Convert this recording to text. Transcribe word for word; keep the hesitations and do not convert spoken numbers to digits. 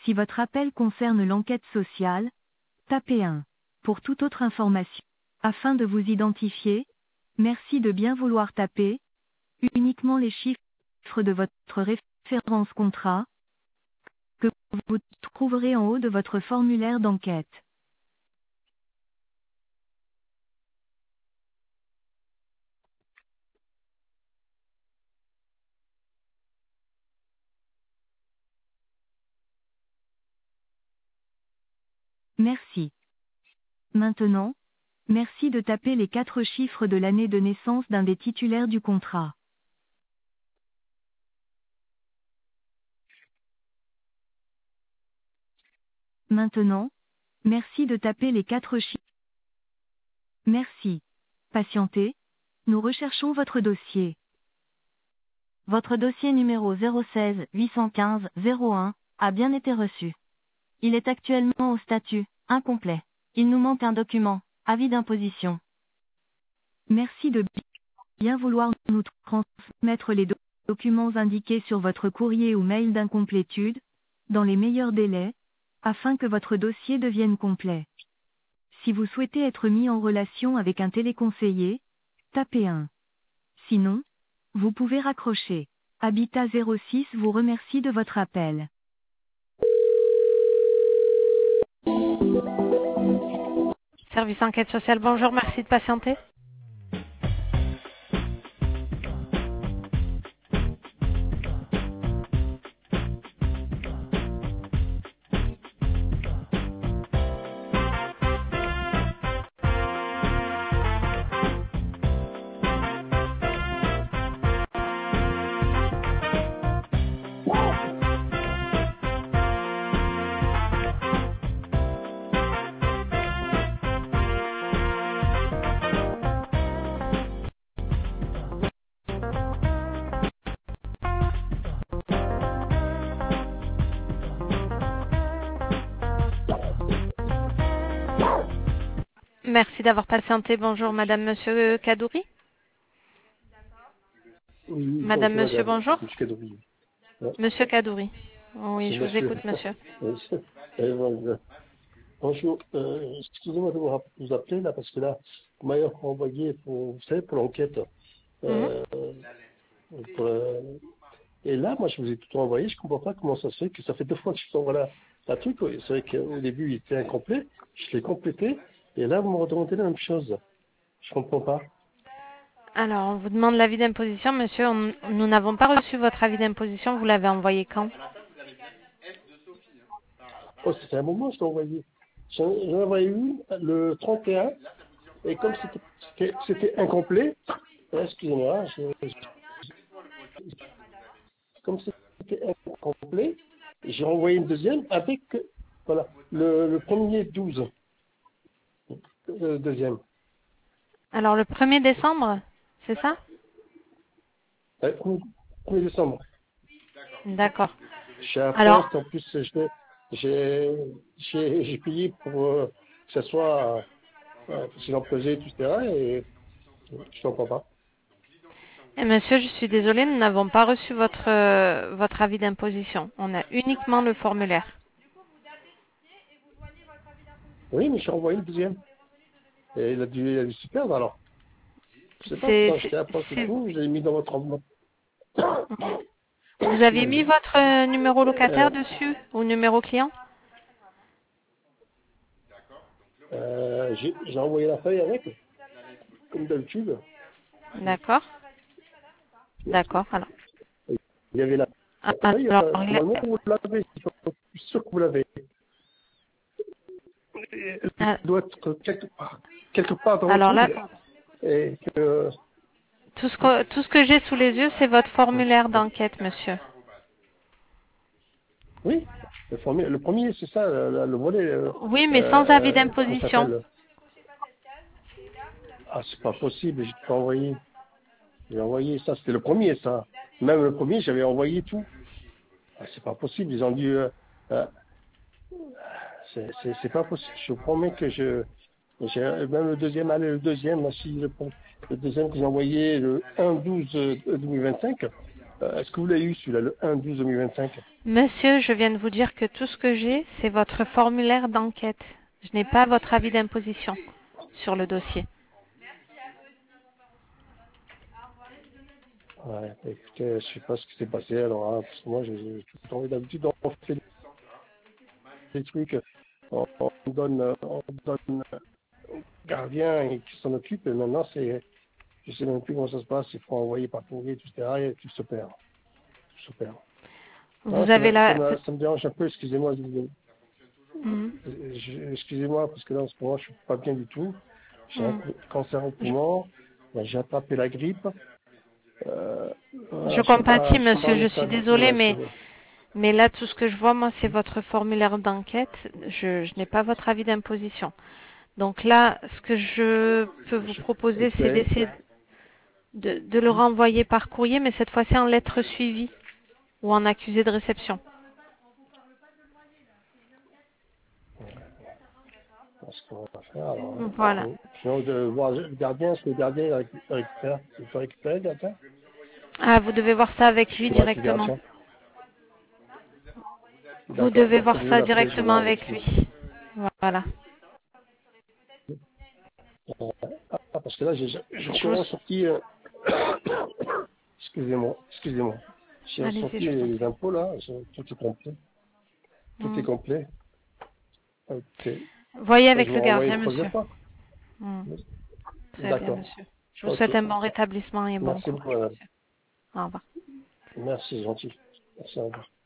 Si votre appel concerne l'enquête sociale, tapez un. Pour toute autre information, afin de vous identifier, merci de bien vouloir taper uniquement les chiffres de votre référence contrat que vous trouverez en haut de votre formulaire d'enquête. Merci. Maintenant, merci de taper les quatre chiffres de l'année de naissance d'un des titulaires du contrat. Maintenant, merci de taper les quatre chiffres. Merci. Patientez, nous recherchons votre dossier. Votre dossier numéro zéro seize huit cent quinze zéro un a bien été reçu. Il est actuellement au statut incomplet. Il nous manque un document, avis d'imposition. Merci de bien vouloir nous transmettre les do- documents indiqués sur votre courrier ou mail d'incomplétude, dans les meilleurs délais, afin que votre dossier devienne complet. Si vous souhaitez être mis en relation avec un téléconseiller, tapez un. Sinon, vous pouvez raccrocher. Habitat zéro six vous remercie de votre appel. Service enquête sociale, bonjour, merci de patienter. Merci d'avoir patienté. Bonjour, madame, monsieur Kadouri. Oui, Madame, bonjour monsieur, madame. bonjour. Monsieur Kadouri. Ouais, Monsieur Kadouri. Oui, c'est je vous monsieur. écoute, monsieur. Euh, voilà. Bonjour, euh, excusez-moi de vous, rapp- vous appeler là, parce que là, vous m'avez envoyé pour, vous savez, pour l'enquête. Mhm. Euh, pour, euh, et là, moi, je vous ai tout envoyé, je comprends pas comment ça se fait que ça fait deux fois que je vous envoie la, la truc. Oui. C'est vrai qu'au début, il était incomplet, je l'ai complété, et là, vous me redemandez la même chose. Je comprends pas. Alors, on vous demande l'avis d'imposition, monsieur. On- nous n'avons pas reçu votre avis d'imposition. Vous l'avez envoyé quand? Oh, ça fait un moment que je l'ai envoyé. J'en j'en avais eu le trente et un, et comme c'était c'était- c'était incomplet, euh, excusez-moi, je- je- comme c'était incomplet, j'ai envoyé une deuxième avec, voilà, le, le premier douze, le deuxième. Alors, le premier décembre, c'est ça? Euh, premier décembre. D'accord. Chez la Alors, Poste, en plus, je- j'ai j'ai j'ai payé pour euh, que ça soit, euh, parce qu'ils ont pesé, et cetera, et je comprends pas. eh, monsieur, je suis désolée, nous n'avons pas reçu votre, euh, votre avis d'imposition. On a uniquement le formulaire. Oui, mais j'ai envoyé le deuxième. Et il a dû, il a dû se perdre alors. Je sais pas, C'est, pourtant c'est- j'étais à la poste et c'est- tout, je l'ai mis dans votre enveloppe. Vous avez mis votre euh, numéro locataire euh, dessus ou numéro client? euh, j'ai j'ai envoyé la feuille avec, comme d'habitude. D'accord. D'accord. Alors, Il y avait la feuille, alors, euh, normalement vous l'avez, je suis sûr que vous l'avez. Elle euh, doit être quelque part, quelque part dans votre alors truc. là, Et que, tout ce que, tout ce que j'ai sous les yeux, c'est votre formulaire d'enquête, monsieur. oui, le premier, le premier c'est ça, le, le volet, euh, Oui, mais sans avis euh, comment ça d'imposition. s'appelle? Ah, c'est pas possible, j'ai tout envoyé. J'ai envoyé ça, c'était le premier, ça. Même le premier, j'avais envoyé tout. Ah, c'est pas possible, ils ont dû... Euh, euh, c'est c'est- c'est pas possible. Je vous promets que je... j'ai même le deuxième, allez, le deuxième, si le, le deuxième que j'ai envoyé le un douze deux mille vingt-cinq, Euh, Est-ce que vous l'avez eu, celui-là, le un douze deux mille vingt-cinq? Monsieur, je viens de vous dire que tout ce que j'ai, c'est votre formulaire d'enquête. Je n'ai pas votre avis d'imposition sur le dossier. Ouais, écoutez, je sais pas ce qui s'est passé alors, hein, parce que moi, j'ai j'ai tout envie d'habitude, on fait des trucs, on, on donne, on donne au gardien et qui s'en occupe, et maintenant, c'est, je sais même plus comment ça se passe, il faut envoyer par courrier, tout ça, et tout se perd. Tout se perd. Non, Vous ça avez me, ça la... me, ça me dérange un peu, excusez-moi, je- Hmm, je- excusez-moi, parce que là, en ce moment, je suis pas bien du tout. J'ai un hmm. cou- cancer au Je, poumon, ben, j'ai attrapé la grippe, euh, je voilà, je suis compatis, pas, je suis pas monsieur, en je suis état du tout, désolée, là, mais, je, mais là, tout ce que je vois, moi, c'est votre formulaire d'enquête. Je, je n'ai pas votre avis d'imposition. Donc là, ce que je peux vous je, proposer, c'est écoutez, d'essayer de, de le renvoyer par courrier, mais cette fois-ci en lettre suivie ou en accusé de réception. ce qu'on va faire, alors, hein. Voilà. Mm. Sinon, de voir le gardien, est-ce que le gardien il récu- récupère, il peut récupérer le gardien? Ah, vous devez voir ça avec lui Je vois que le directement. gardien. Vous D'accord, devez ben, voir je vais ça l'appeler, je vais directement voir avec avec lui. lui. Voilà. Euh, ah, parce que là, j'ai j'ai Je vous... ressorti, euh, excusez-moi, excusez-moi. J'ai Allez-y, ressorti je vous en les prie. impôts là, je- tout est complet. Tout est Hmm. complet. Ok. Voyez Je avec vous le renvoie gardien, une prochaine monsieur. fois. Hmm. Très bien, D'accord. monsieur. Je vous Ok. souhaite un bon rétablissement et un bon Merci beaucoup, courage, madame. monsieur. Au revoir. Merci, gentil. Merci, au revoir.